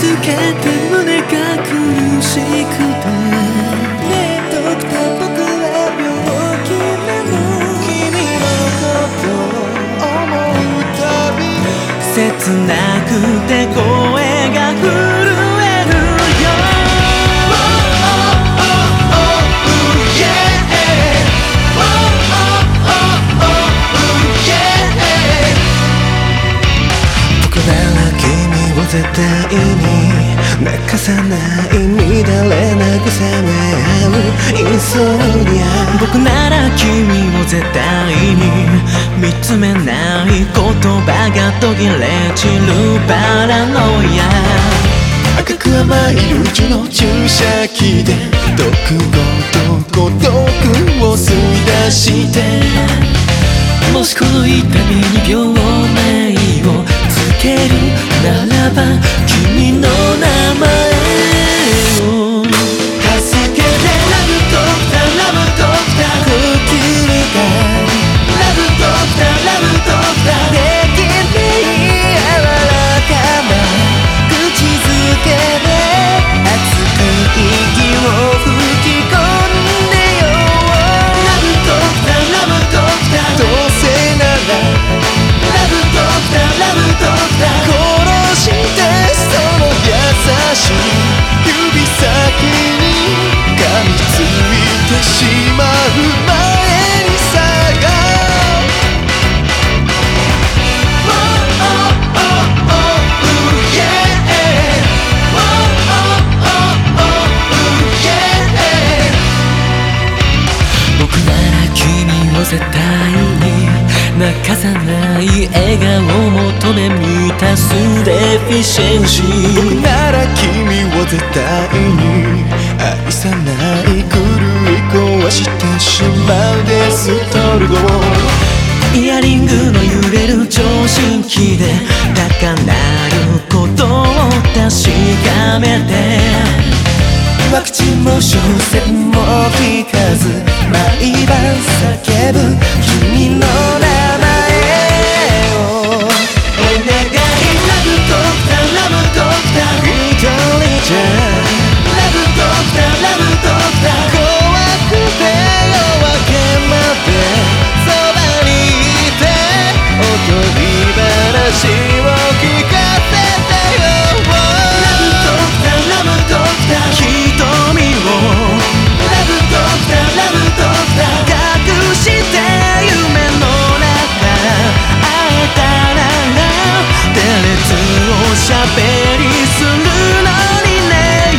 けて胸が苦しくてねえドクター僕は病気なの君のこと思うたび切なくて声が震えるよ僕なら君を絶対に泣かさない乱れ慰め合うインソーニア僕なら君を絶対に見つめない言葉が途切れ散るパラノイア赤く甘いルージュの注射器で毒ごと孤独を吸い出してもしこの痛みに病名をつけるならば君の名前を助けてラブドクターラブドクター呼吸がラブドクターラブドクターできない柔らかな口づけで熱く息を吹き込んでよラブドクターラブドクターどうせならラブドクターラブドクター殺してその優しい指先に噛みついてしまう前にさ僕なら君を絶対に泣かさない笑顔を求め満たすデフィシェンシー僕なら君を絶対に愛さない狂い壊してしまうデストルゴイヤリングの揺れる聴診器で高鳴ることを確かめてワクチンも小線も聞かず毎晩叫ぶ君の名前をお願いラブドクターラブドクター一人じゃラブドクターラブドクター怖くて夜明けまでそばにいておとぎ話を聞かせてよラブドクターラブドクターしゃべりするのにね、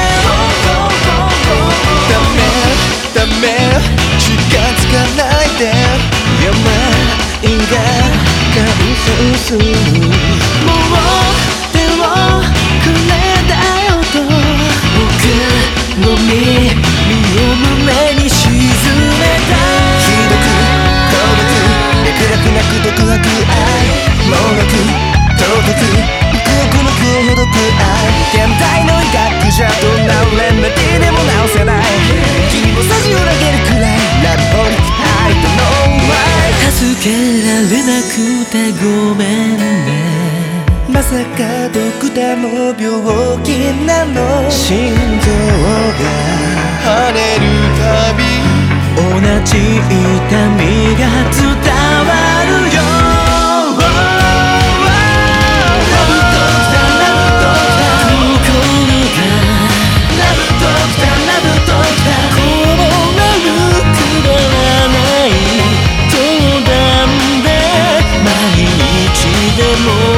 ダメ近づかないで病が感染するもう手をくれだよと僕の身を胸に沈めたひどく孤独脈絡なく独白愛もなく唐突この孤独愛現代の医学じゃどんなレメディでも治せない君もさじを投げるくらいラブホリック愛とノーワイ助けられなくてごめんねまさかドクターも病気なの心臓が跳ねるたび同じ痛みが伝わるよも